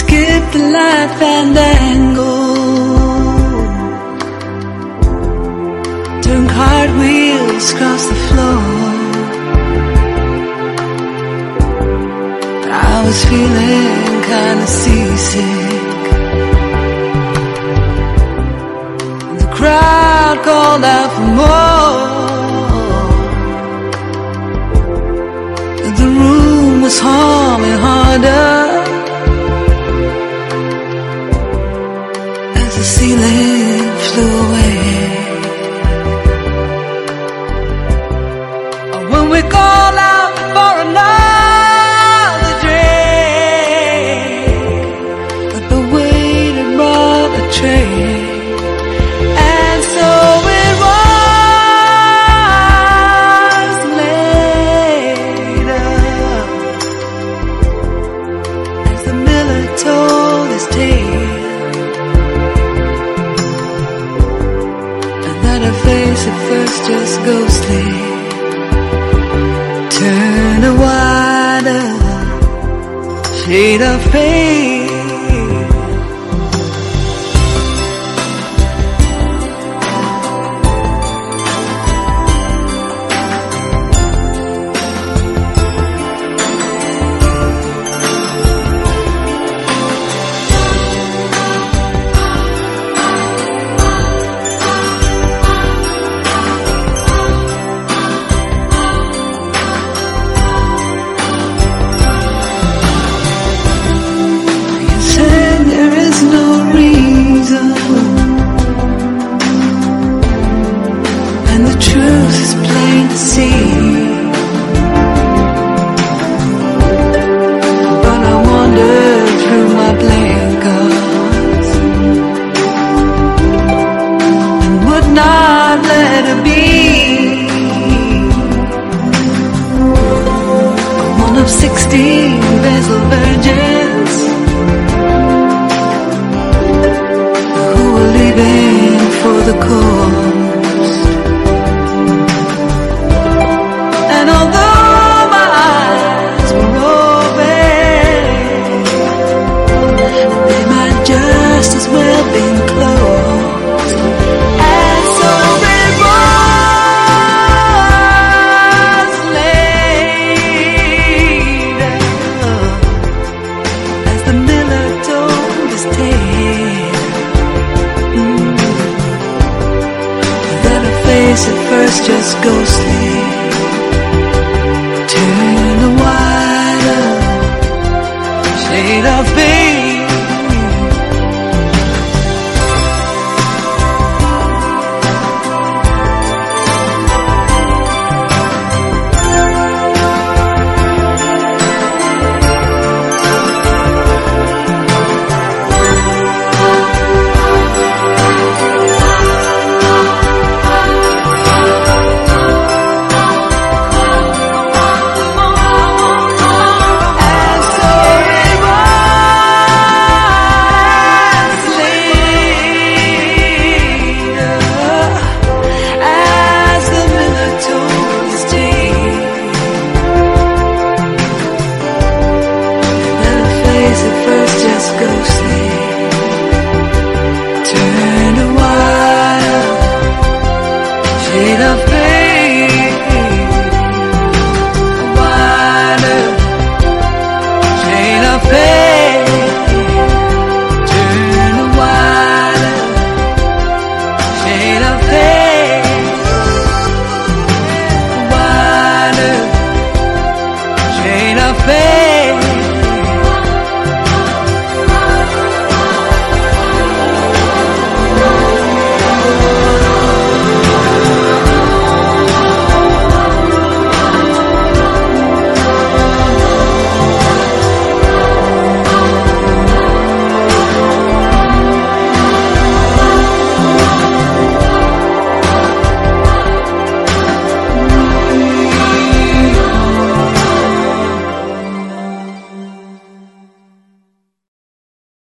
skip the light fandango, turn cartwheels across the floor. I was feeling kinda seasick. The crowd called out for more. The room was humming harder as the ceiling flew away. When we called out for another drink, but the waiter brought a tray. And so it was later, as the miller told his tale, and that her face at first just ghostly turned a wider shade of pale. And the truth is plain to see, but I wander through my blankets and would not let her be. One of 16 Basil virgins who were leaving for the coast. And although my eyes were open, they might just as well been closed. And so it was later, as the miller told his tale, that her face at first just ghostly turned a wider shade of pale.